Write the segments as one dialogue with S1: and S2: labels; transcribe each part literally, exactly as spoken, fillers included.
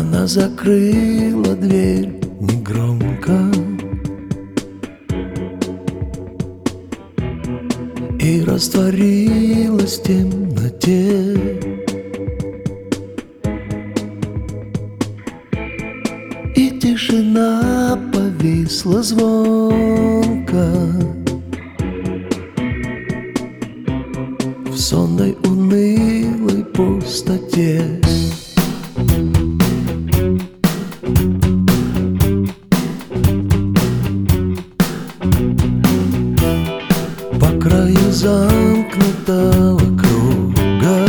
S1: Она закрыла дверь негромко и растворилась в темноте. И тишина повисла звонко в сонной унылой пустоте. По краю замкнутого круга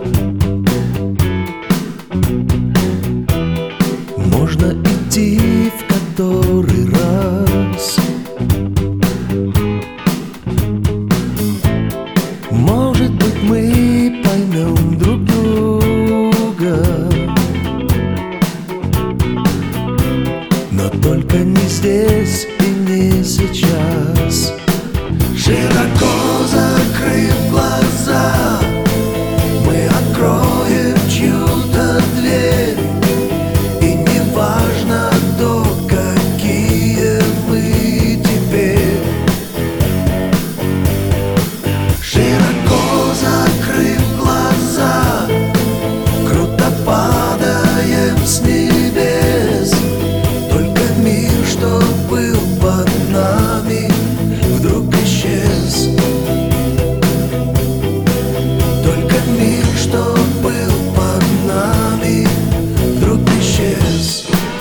S1: можно идти в который раз. Может быть, мы поймем друг друга, но только не здесь и не сейчас. Широко закрыв глаза, мы откроем чью-то дверь. И не важно, кто, какие мы теперь. Широко закрыв глаза, круто падаем с небес. Только мир, что был под нами, вдруг исчез. Только мир, что был под нами, вдруг исчез.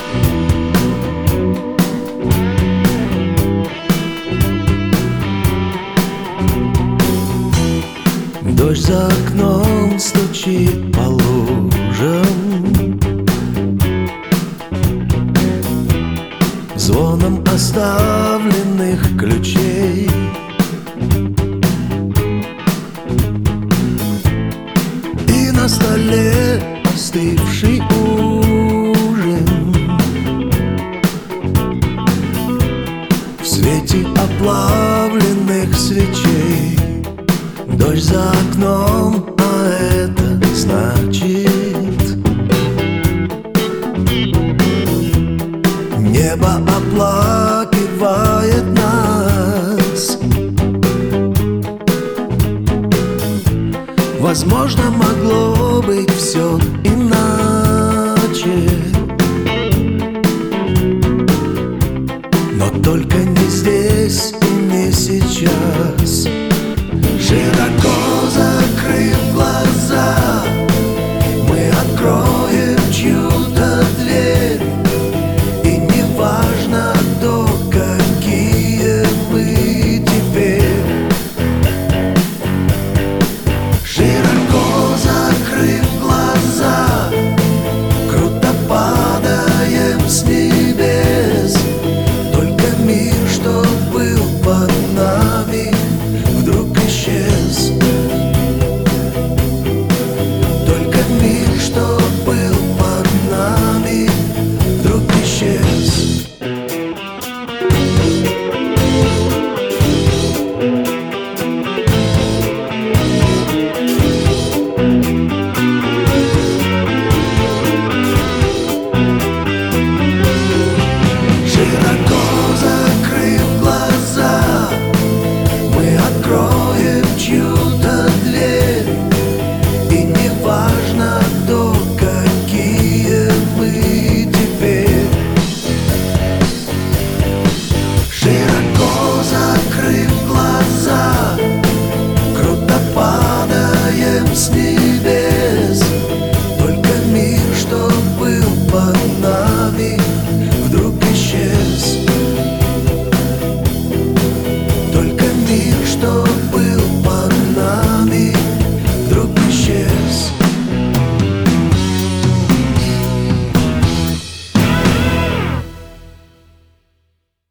S1: Дождь за окном стучит по лужам, звоном оставленных ключей. И на столе остывший ужин в свете оплавленных свечей. Дождь за окном, а это значит небо оплакивает нас. Возможно, могло быть все иначе, но только не здесь и не сейчас.